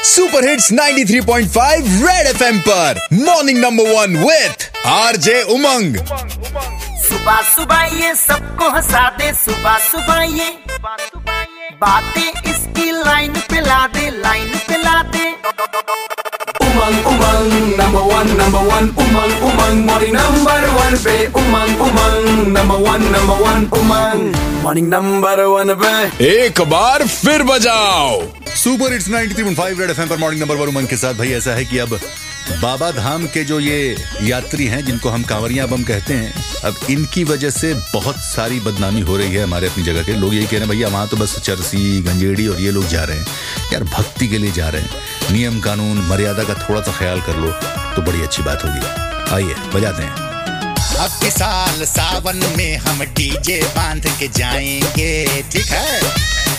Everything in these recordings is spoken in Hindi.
सुपर हिट्स 93.5 रेड एफएम पर morning number 1 with RJ Umang. सुबह सुबह ये सबको हंसा दे, सुबह सुबह ये बातें इसकी लाइन पे ला दे, लाइन पे ला दे। Umang Umang number one Umang Umang morning number 1 पे Umang Umang number one Umang morning number 1 पे एक बार फिर बजाओ। सुपर हिट्स 93.5 रेड एफएम पर मॉर्निंग नंबर 1 उमंग के साथ। भाई ऐसा है कि अब बाबा धाम के जो ये यात्री हैं जिनको हम कांवरियां बम कहते हैं, अब इनकी वजह से बहुत सारी बदनामी हो रही है हमारे अपनी जगह के लोग। यही कह रहे हैं भैया वहां तो बस चरसी गंजेड़ी और ये लोग जा रहे हैं, यार भक्ति के लिए जा रहे हैं, नियम कानून मर्यादा का थोड़ा सा ख्याल कर लो तो बड़ी अच्छी बात होगी। आइए बजाते हैं। अब की साल सावन में हम डीजे बांध के जाएंगे, ठीक है।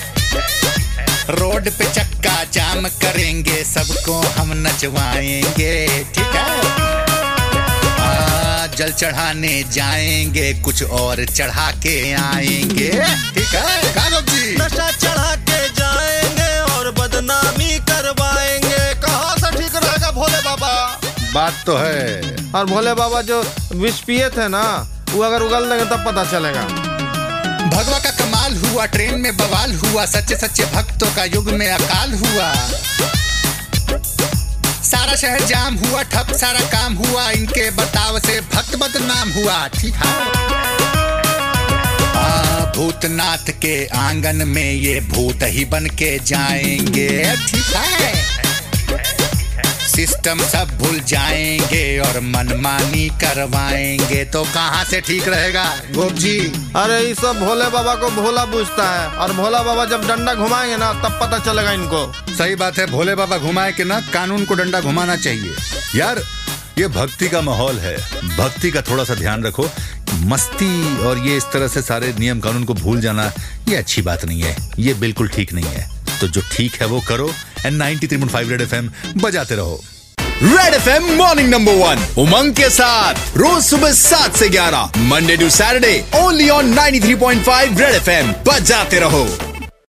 रोड पे चक्का जाम करेंगे, सबको हम नचवाएंगे, ठीक है। जल चढ़ाने जाएंगे, कुछ और चढ़ा के आएंगे, ठीक है। कागज जी नशा चढ़ा के जाएंगे और बदनामी करवाएंगे। कहाँ से ठीक रहेगा भोले बाबा? बात तो है। और भोले बाबा जो विष पिए थे ना, वो अगर उगल देंगे तब पता चलेगा। भगवा का कमाल हुआ, ट्रेन में बवाल हुआ, सच्चे सच्चे भक्तों का युग में अकाल हुआ। सारा शहर जाम हुआ, ठप सारा काम हुआ, इनके बताव से भक्त बदनाम हुआ, ठीक है। भूतनाथ के आंगन में ये भूत ही बन के जाएंगे, ठीक है। सिस्टम सब भूल जाएंगे और मनमानी करवाएंगे, तो कहाँ से ठीक रहेगा गोप जी? अरे ये सब भोले बाबा को भोला पूछता है, और भोला बाबा जब डंडा घुमाएंगे ना तब पता चलेगा इनको। सही बात है, भोले बाबा घुमाए के ना कानून को डंडा घुमाना चाहिए। यार ये भक्ति का माहौल है, भक्ति का थोड़ा सा ध्यान रखो। मस्ती और ये इस तरह से सारे नियम कानून को भूल जाना ये अच्छी बात नहीं है, ये बिल्कुल ठीक नहीं है। तो जो ठीक है वो करो एंड 93.5 रेड एफएम बजाते रहो। Red FM morning number 1 Umang के साथ रोज सुबह 7 से 11 Monday to Saturday only on 93.5 red FM बजाते रहो।